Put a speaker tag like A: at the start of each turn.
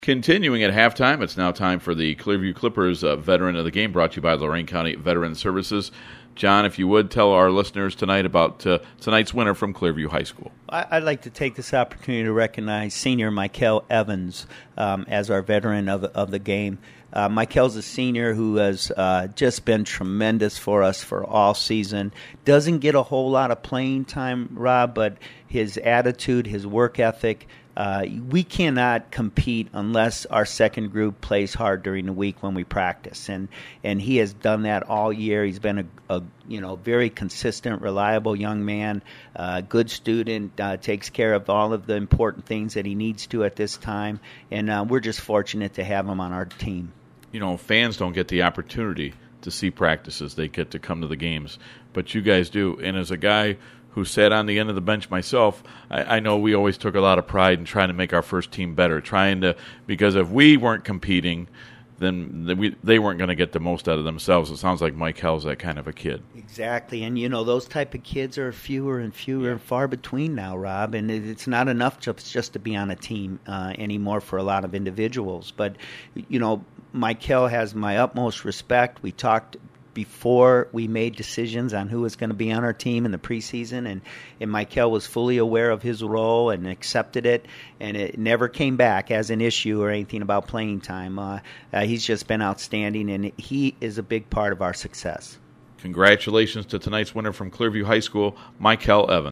A: Continuing at halftime, it's now time for the Clearview Clippers Veteran of the Game, brought to you by Lorain County Veteran Services. John, if you would, tell our listeners tonight about tonight's winner from Clearview High School.
B: I'd like to take this opportunity to recognize senior Michael Evans as our veteran of the game. Michael's a senior who has just been tremendous for us for all season. Doesn't get a whole lot of playing time, Rob, but his attitude, his work ethic, we cannot compete unless our second group plays hard during the week when we practice, and he has done that all year. He's been a very consistent, reliable young man, good student, takes care of all of the important things that he needs to at this time, and we're just fortunate to have him on our team.
A: Fans don't get the opportunity to see practices; they get to come to the games, but you guys do. And as a guy who sat on the end of the bench myself, I know we always took a lot of pride in trying to make our first team better, because if we weren't competing, then they weren't going to get the most out of themselves. It sounds like Mike Hell's that kind of a kid.
B: Exactly, and those type of kids are fewer and fewer and far between now, Rob, and it's not enough just to be on a team anymore for a lot of individuals. But, Mike Hell has my utmost respect. We talked before we made decisions on who was going to be on our team in the preseason, and Michael was fully aware of his role and accepted it, and it never came back as an issue or anything about playing time. He's just been outstanding, and he is a big part of our success.
A: Congratulations to tonight's winner from Clearview High School, Michael Evans.